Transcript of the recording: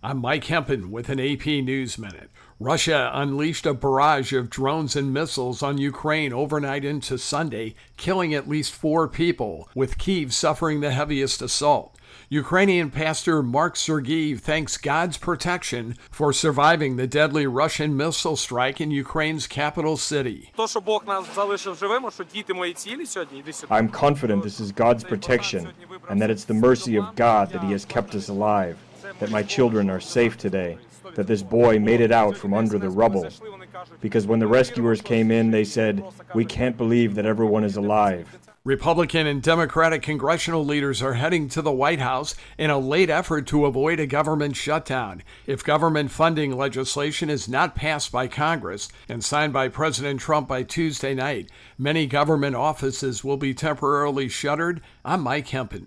I'm Mike Hempen with an AP News Minute. Russia unleashed a barrage of drones and missiles on Ukraine overnight into Sunday, killing at least 4 people, with Kyiv suffering the heaviest assault. Ukrainian pastor Mark Sergiev thanks God's protection for surviving the deadly Russian missile strike in Ukraine's capital city. I'm confident this is God's protection and that it's the mercy of God that He has kept us alive, that my children are safe today, that this boy made it out from under the rubble. Because when the rescuers came in, they said, "We can't believe that everyone is alive." Republican and Democratic congressional leaders are heading to the White House in a late effort to avoid a government shutdown. If government funding legislation is not passed by Congress and signed by President Trump by Tuesday night, many government offices will be temporarily shuttered. I'm Mike Hempen.